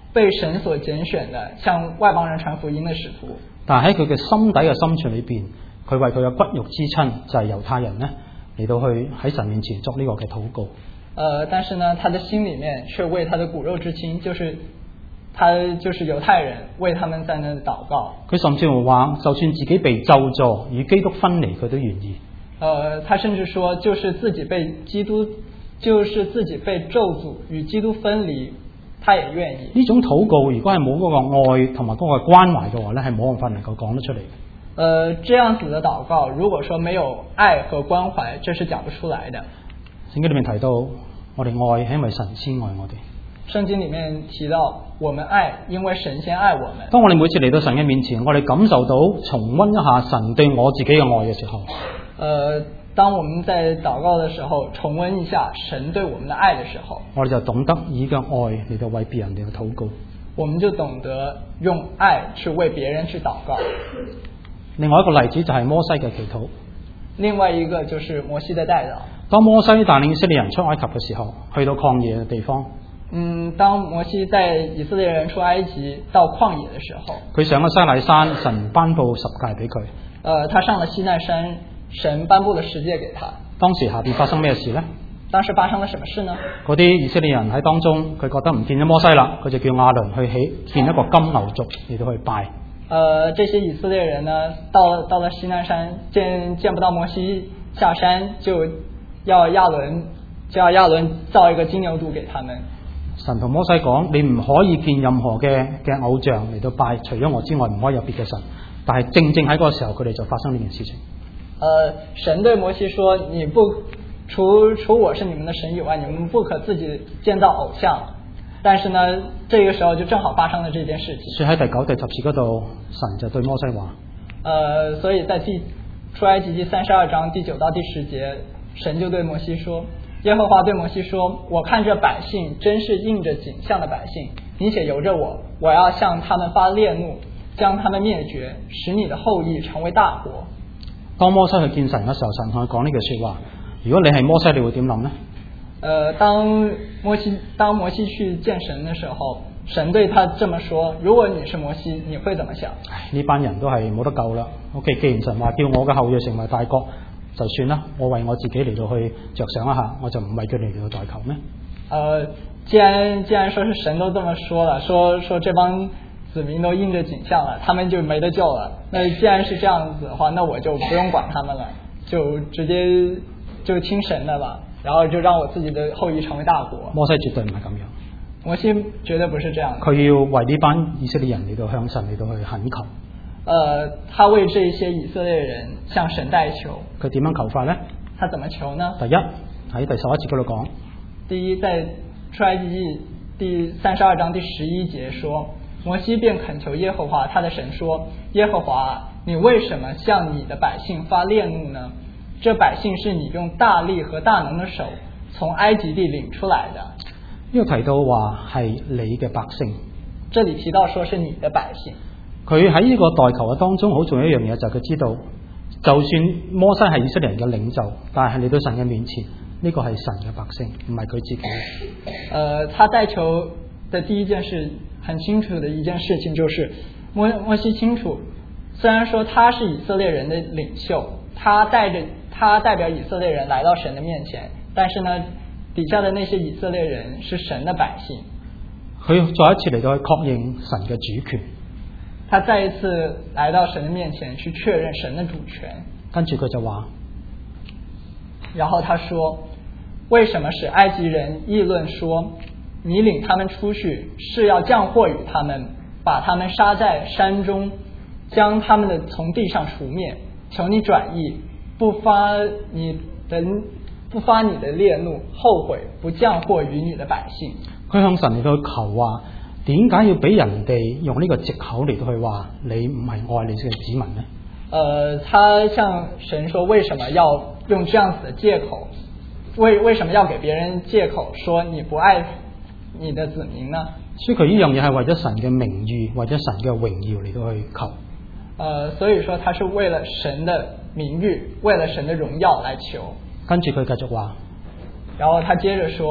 被神所揀選的向外邦人傳福音的使徒。 但係喺佢嘅心底嘅深處裏邊，佢為佢嘅骨肉之親就係猶太人呢嚟到去喺神面前作呢個嘅禱告。 呃，但是呢，他的心裡面卻為他的骨肉之親，就是他就是猶太人，為他們在那禱告。 佢甚至乎話，就算自己被咒詛與基督分離，佢都願意。 呃，他甚至說，就是自己被基督，就是自己被咒詛與基督分離，他也願意。 呢種禱告，如果係冇嗰個愛同埋嗰個關懷嘅話呢，係冇辦法能夠講得出嚟。 呃，這樣子的禱告，如果說沒有愛和關懷，這是講不出來的。 聖經裏面提到，我哋愛係因為神先愛我哋。 聖經裏面提到，我們愛，因為神先愛我們。 當我哋每次嚟到神嘅面前，我哋感受到重溫一下神對我自己嘅愛嘅時候， 呃，當我們在禱告的時候，重溫一下神對我們的愛的時候， 我哋就懂得以嘅愛嚟到為別人哋去禱告。 我們就懂得用愛去為別人去禱告。 另外一個例子就係摩西嘅祈禱。 另外一個就是摩西的代禱。 當摩西帶領以色列人出埃及嘅時候，去到曠野嘅地方。 嗯，當摩西在以色列人出埃及到曠野的時候， 佢上咗西奈山，神頒布十誡俾佢。 呃，他上了西奈山，神頒布了十誡給他。當時下邊發生咩事呢？ 當時發生了什麼事呢？ 嗰啲以色列人喺當中，佢覺得唔見咗摩西啦，佢就叫亞倫去起建一個金牛犢嚟到去拜。 呃，這些以色列人呢，到了到了西奈山，見見不到摩西下山，就要亞倫就要亞倫造一個金牛犢給他們。 神同摩西講：你唔可以見任何嘅嘅偶像嚟到拜，除咗我之外，唔可以有別嘅神。但係正正喺嗰個時候，佢哋就發生呢件事情。 呃，神對摩西說：你不除除我是你們的神以外，你們不可自己建造偶像。但是呢，這個時候就正好發生了這件事情。 所以喺第九、第十節嗰度，神就對摩西話： 呃，所以在第出埃及記三十二章第九到第十節，神就對摩西說。耶和華對摩西說：我看這百姓真是應着景象的百姓，你且由着我，我要向他們發烈怒，將他們滅絕，使你的後裔成為大國。 當摩西去見神嘅時候，神同佢講呢句說話：如果你係摩西，你會點諗呢？ 呃，當摩西當摩西去見神的時候，神對他這麼說：如果你是摩西，你會怎麼想？ 呢班人都係冇得救啦。OK，既然神話叫我嘅後裔成為大國，就算啦，我為我自己嚟到去着想一下，我就唔為佢哋嚟到代求咩？ 呃，既然既然說是神都這麼說了，說說這幫子民都應着景象了，他們就沒得救了。那既然是這樣子的話，那我就不用管他們了，就直接就聽神的吧，然後就讓我自己的後裔成為大國。 摩西絕對唔係咁樣， 摩西絕對不是這樣。 佢要為呢班以色列人嚟到向神嚟到去懇求。 呃，他為這些以色列人向神代求。 佢點樣求法呢？ 他怎麼求呢？ 第一喺第十一節嗰度講。 第一，在出埃及記第三十二章第十一節說，摩西便懇求耶和華他的神說：耶和華，你為什麼向你的百姓發烈怒呢？這百姓是你用大力和大能的手從埃及地領出來的。 呢個提到話係你嘅百姓。 這裡提到說是你的百姓。 佢喺呢個代求嘅當中，好重要一樣嘢就係佢知道，就算摩西係以色列人嘅領袖，但係嚟到神嘅面前，呢個係神嘅百姓，唔係佢自己。 呃，他代求的第一件事，很清楚的一件事情就是摩摩西清楚，雖然說他是以色列人的領袖，他帶着他代表以色列人來到神的面前，但是呢，底下的那些以色列人是神的百姓。 佢再一次嚟到去確認神嘅主權。 他再一次來到神的面前去確認神的主權， 跟住佢就話， 然後他說：為什麼使埃及人議論說，你領他們出去是要降禍與他們，把他們殺在山中，將他們的從地上除滅？求你轉意，不發你的不發你的烈怒，後悔不降禍於你的百姓。佢向神嚟到求話，點解要俾人哋用呢個藉口嚟到去話你唔係愛你嘅子民呢？ 呃，他向神說，為什麼要用這樣子的借口？為為什麼要給別人借口說你不愛你的子民呢？ 所以佢呢樣嘢係為咗神嘅名譽，為咗神嘅榮耀嚟到去求。 呃，所以說他是為了神的名譽，為了神的榮耀來求。 跟住佢繼續話， 然後他接着說。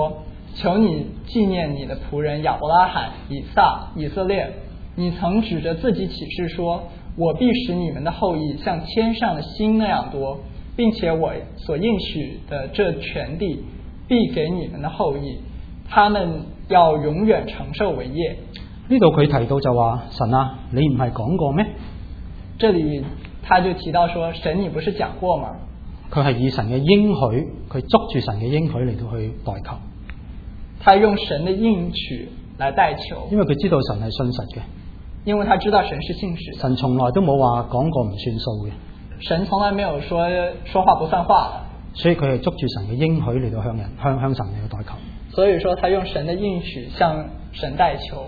求你紀念你的僕人亞伯拉罕、以撒、以色列，你曾指着自己起誓說，我必使你們的後裔像天上的星那樣多，並且我所應許的這全地必給你們的後裔，他們要永遠承受為業。 呢度佢提到就話，神啊，你唔係講過咩？ 這裡他就提到說，神你不是講過嗎？ 佢係以神嘅應許，佢捉住神嘅應許嚟到去代求。 他用神的應許來代求， 因為佢知道神係信實嘅， 因為他知道神是信實的。 神從來都冇話講過唔算數嘅， 神從來沒有說說話不算話的。 所以佢係捉住神嘅應許嚟到向人向向神嚟到代求。 所以說，他用神的應許向神代求。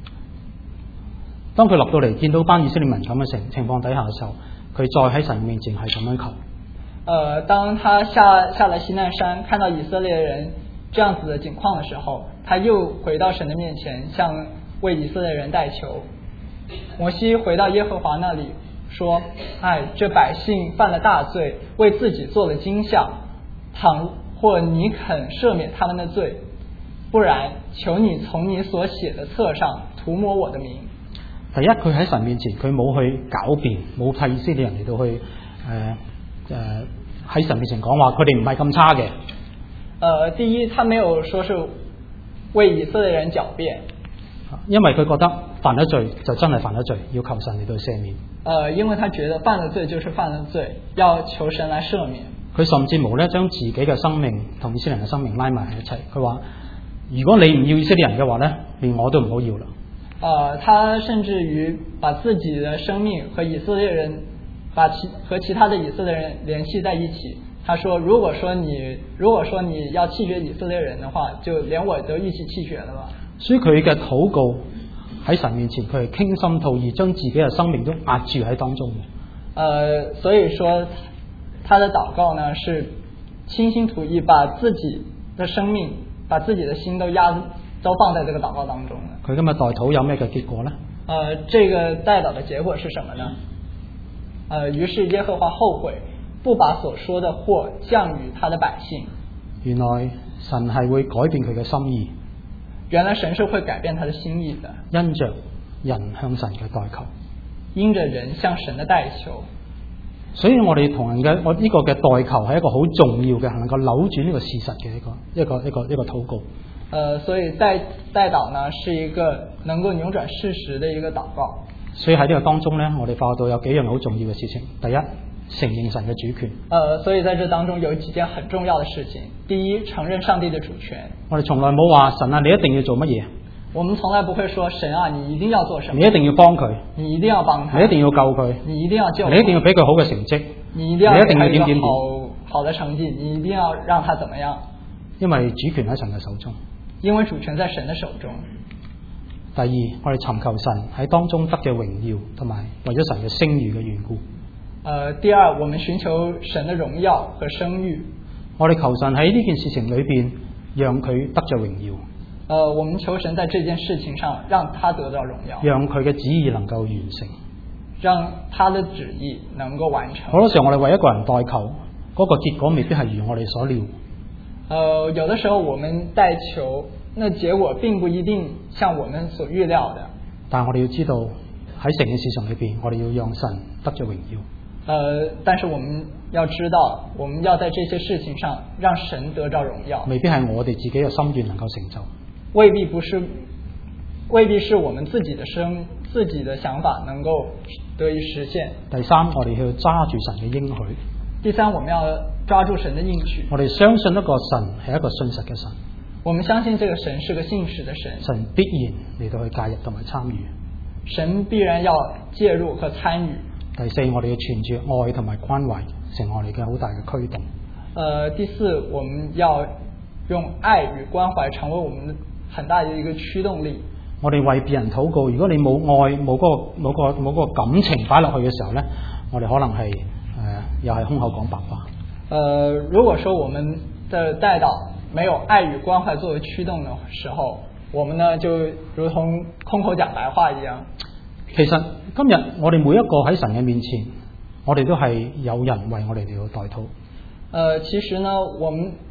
當佢落到嚟見到班以色列民咁嘅情情況底下嘅時候，佢再喺神面前係咁樣求。 呃，當他下下了西奈山，看到以色列人這樣子的境況的時候，他又回到神的面前，向為以色列人代求。摩西回到耶和華那裡說：哎，這百姓犯了大罪，為自己做了金像，倘或你肯赦免他們的罪，不然求你從你所寫的冊上塗抹我的名。 第一，佢喺神面前，佢冇去狡辯，冇替以色列人嚟到去誒誒喺神面前講話，佢哋唔係咁差嘅。 呃，第一，他沒有說是為以色列人狡辯， 因為佢覺得犯咗罪就真係犯咗罪，要求神嚟到赦免。 呃，因為他覺得犯了罪就是犯了罪，要求神來赦免。 佢甚至無咧將自己嘅生命同以色列人嘅生命拉埋喺一齊。佢話：如果你唔要以色列人嘅話咧，連我都唔好要啦。 呃，他甚至於把自己的生命和以色列人，把其和其他的以色列人聯繫在一起。他說：如果說你如果說你要棄絕以色列人的話，就連我都一起棄絕了吧。 所以佢嘅禱告喺神面前，佢係傾心吐意，將自己嘅生命都壓住喺當中。 呃，所以說他的禱告呢，是傾心吐意，把自己的生命，把自己的心都壓都放在這個禱告當中。 佢今日代禱有咩嘅結果呢？ 呃，這個代禱的結果是什麼呢？呃，於是耶和華後悔，不把所說的禍降與他的百姓。 原來神係會改變佢嘅心意。 原來神是會改變他的心意的。 因着人向神嘅代求， 因着人向神的代求。 所以我哋同人嘅我呢個嘅代求係一個好重要嘅，能夠扭轉呢個事實嘅一個一個一個一個禱告。 呃，所以代代禱呢，是一個能夠扭轉事實的一個禱告。 所以喺呢個當中呢，我哋發覺到有幾樣好重要嘅事情。第一，承認神嘅主權。 呃，所以在這當中有幾件很重要的事情。第一，承認上帝的主權。 我哋從來冇話神啊，你一定要做乜嘢。 我們從來不會說神啊，你一定要做什麼。 你一定要幫佢， 你一定要幫他。 你一定要救佢， 你一定要救他。 你一定要俾佢好嘅成績。 你一定要給他一個點點點好好的成績。你一定要讓他怎麼樣？ 因為主權喺神嘅手中。 因為主權在神的手中。 第二，我哋尋求神喺當中得嘅榮耀，同埋為咗神嘅聲譽嘅緣故。 呃，第二，我們尋求神的榮耀和聲譽。我哋求神喺呢件事情裏邊，讓佢得着榮耀。 呃，我們求神在這件事情上，讓他得到榮耀， 讓佢嘅旨意能夠完成， 讓他的旨意能夠完成。 好多時候我哋為一個人代求，嗰、那個結果未必係如我哋所料。 呃，有的時候我們代求，那結果並不一定像我們所預料的。 但係我哋要知道喺成件事情裏邊，我哋要讓神得着榮耀。 呃，但是我們要知道，我們要在這些事情上讓神得着榮耀， 未必係我哋自己嘅心願能夠成就， 未必不是，未必是我們自己的生自己的想法能夠得以實現。 第三，我哋要揸住神嘅應許。 第三，我們要抓住神的應許。 我哋相信一個神係一個信實嘅神。 我們相信這個神是個信實的神。 神必然嚟到去介入同埋參與。 神必然要介入和參與。 第四，我哋要存住愛同埋關懷，成我哋嘅好大嘅驅動。 呃，第四，我們要用愛與關懷成為我們很大的一個驅動力。 我哋為別人禱告，如果你冇愛冇嗰個冇個冇個感情擺落去嘅時候呢，我哋可能係誒、呃、又係空口講白話。呃， 如果說我們的代禱沒有愛與關懷作為驅動的時候，我們呢就如同空口講白話一樣。其實今日我哋每一個喺神嘅面前，我哋都係有人為我哋嚟到代禱。呃，其實呢，我們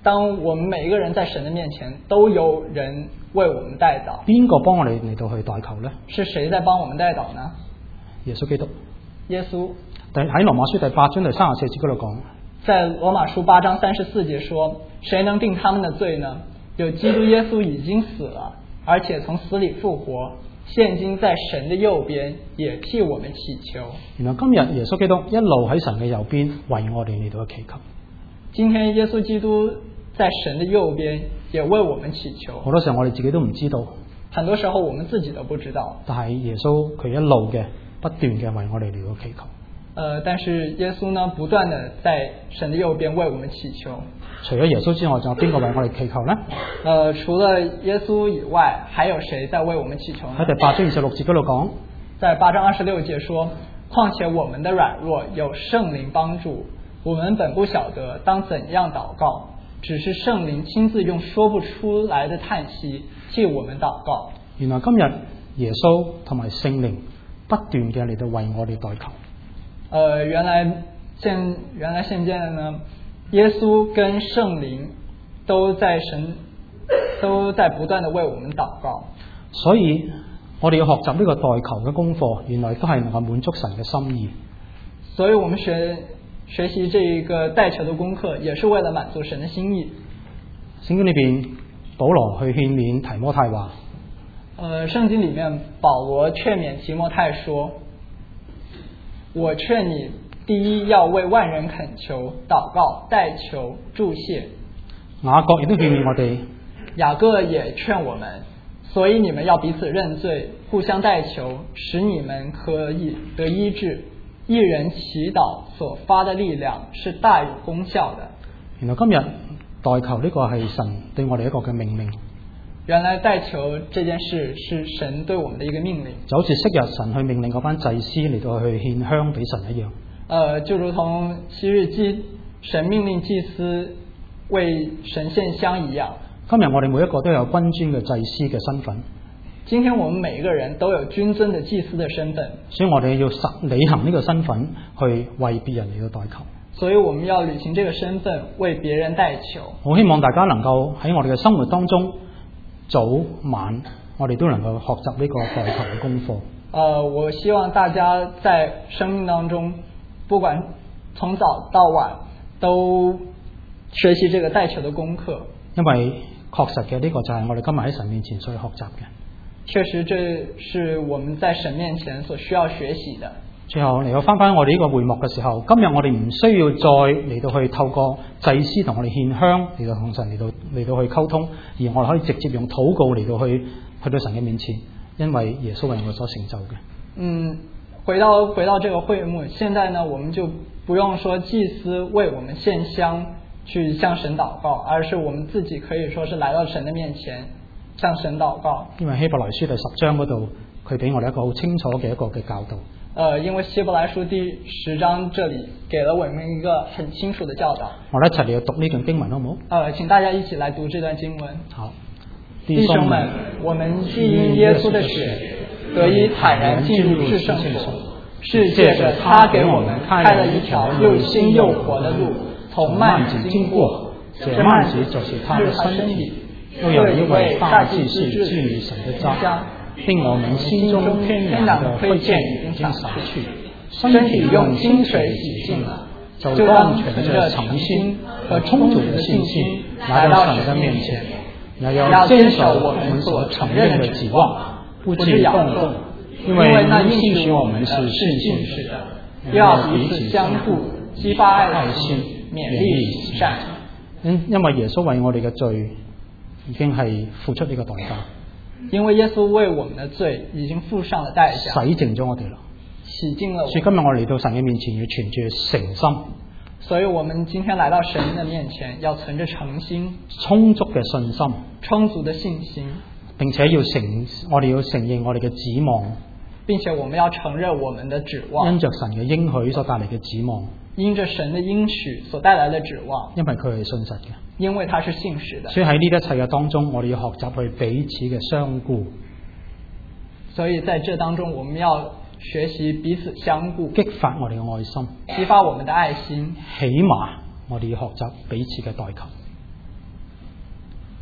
當我們每一個人在神的面前，都有人為我們代禱。 邊個幫我哋嚟到去代求呢？ 是誰在幫我們代禱呢？ 耶穌基督。 耶穌。 喺羅馬書第八章第三十四節嗰度講， 在羅馬書八章三十四節說，誰能定他們的罪呢？有基督耶穌已經死了，而且從死裏復活，現今在神的右邊，也替我們祈求。 原來今日耶穌基督一路喺神嘅右邊為我哋嚟到祈求。 今天耶穌基督在神的右邊，也為我們祈求。 好多時候我哋自己都唔知道， 很多時候我們自己都不知道。 但係耶穌佢一路嘅不斷嘅為我哋嚟到祈求。 呃，但是耶穌呢，不斷的在神的右邊為我們祈求。 除咗耶穌之外，仲有邊個為我哋祈求呢？ 呃，除了耶穌以外，還有誰在為我們祈求呢？ 喺第八章二十六節嗰度講， 在八章二十六節說，況且我們的軟弱有聖靈幫助，我們本不曉得當怎樣禱告，只是聖靈親自用說不出來的嘆息替我們禱告。 原來今日耶穌同埋聖靈不斷嘅嚟到為我哋代求。 呃，原來現原來現在呢，耶穌跟聖靈都在神都在不斷的為我們禱告。 所以我哋要學習呢個代求嘅功課，原來都係能夠滿足神嘅心意。 所以我們學學習這一個代求的功課，也是為了滿足神的心意。 聖經裏邊保羅去勸勉提摩太話， 呃，聖經裏面保羅勸勉提摩太說，我勸你第一要為萬人懇求、禱告、代求、祝謝。 雅各亦都勸勉我哋， 雅各也勸我們，所以你們要彼此認罪，互相代求，使你們可以得醫治。一人祈禱所發的力量是大有功效的。 原來今日代求呢個係神對我哋一個嘅命令。 原來代求這件事是神對我們的一個命令， 就好似昔日神去命令嗰班祭司嚟到去獻香俾神一樣。 呃，就如同昔日祭神命令祭司為神獻香一樣。 今日我哋每一個都有君尊嘅祭司嘅身份。 今天我們每一個人都有君尊的祭司的身份， 所以我哋要實履行呢個身份去為別人嚟到代求。 所以我們要履行這個身份為別人代求。 我希望大家能夠喺我哋嘅生活當中，早晚我哋都能夠學習呢個代求嘅功課。 呃，我希望大家在生命當中，不管從早到晚，都學習這個代求的功課。 因為確實嘅呢個就係我哋今日喺神面前所學習嘅。 確實，這是我們在神面前所需要學習的。 最後嚟到翻翻我哋呢個會幕嘅時候，今日我哋唔需要再嚟到去透過祭司同我哋獻香嚟到同神嚟到嚟到去溝通，而我哋可以直接用禱告嚟到去去到神嘅面前，因為耶穌為我所成就嘅。 嗯，回到回到這個會幕，現在呢，我們就不用說祭司為我們獻香去向神禱告，而是我們自己可以說是來到神的面前向神禱告。 因為希伯來書第十章嗰度，佢俾我哋一個好清楚嘅一個嘅教導。 呃，因為希伯來書第十章這裡給了我們一個很清楚的教導。 我哋一齊嚟讀呢段經文好唔好？ 呃，請大家一起來讀這段經文。 好， 弟兄們，我們既因耶穌的血得以坦然進入至聖所，是借着他給我們開了一條又新又活的路，從幔子經過。這幔子就是他的身體，又有一位大祭司治理神的家，令我們心中天然的虧欠已經灑去，身體用清水洗淨了，就當存着誠心和充足的信心來到神的面前，也要堅守我們所承認的指望，不致動動，因為那應許我們是信心是的，要彼此相互激發愛心，勉勵行善。 因因為耶穌為我哋嘅罪已經係付出呢個代價。 因為耶穌為我們的罪已經付上了代價， 洗淨咗我哋啦， 洗淨了我們。 所以今日我嚟到神嘅面前要存住誠心， 所以我們今天來到神的面前要存着誠心， 充足嘅信心， 充足的信心， 並且要承我哋要承認我哋嘅指望， 並且我們要承認我們的指望， 因着神嘅應許所帶嚟嘅指望， 因着神的應許所帶來的指望， 因為佢係信實嘅。 因為他是信實的。 所以喺呢一切嘅當中，我哋要學習去彼此嘅相顧。 所以在這當中，我們要學習彼此相顧， 激發我哋嘅愛心， 激發我們的愛心。 起碼我哋要學習彼此嘅代求。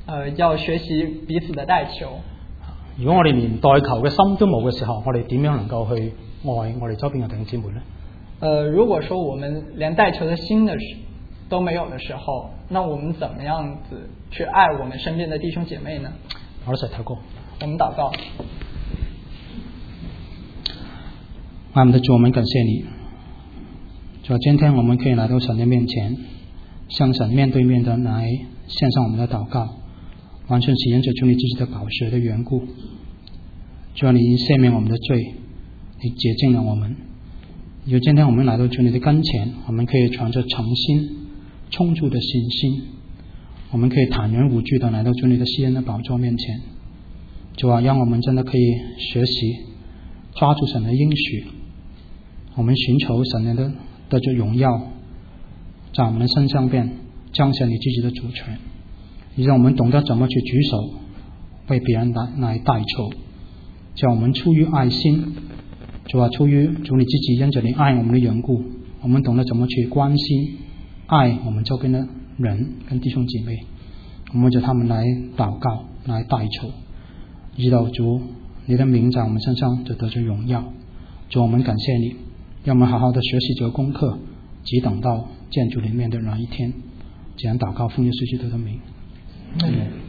呃，要學習彼此的代求。 如果我哋連代求嘅心都冇嘅時候，我哋點樣能夠去愛我哋周邊嘅弟兄姊妹呢？呃， 如果說我們連代求的心的都沒有的時候，那我們怎麼樣子去愛我們身邊的弟兄姐妹呢？ 我哋一齊禱告。 我們禱告。 愛我們的主，我們感謝你。主，今天我們可以來到神的面前，向神面對面的來獻上我們的禱告，完全是因着主你自己的寶血的緣故。主啊，你赦免我們的罪，你潔淨了我們。有今天我們來到主你的跟前，我們可以存着誠心充足的信心，我們可以坦然無懼的來到主你的施恩的寶座面前。主啊，讓我們真的可以學習抓住神的應許，我們尋求神的得着榮耀，在我們的身上邊彰顯你自己的主權，也讓我們懂得怎麼去舉手為別人來來代求。叫我們出於愛心，主啊，出於主你自己因着你愛我們的緣故，我們懂得怎麼去關心愛我們周邊的人跟弟兄姐妹，我們就他們來禱告來代求，直到主你的名在我們身上就得着榮耀。主，我們感謝你，讓我們好好的學習這個功課，只等到見主裏面的那一天。這樣禱告奉耶穌基督的名。嗯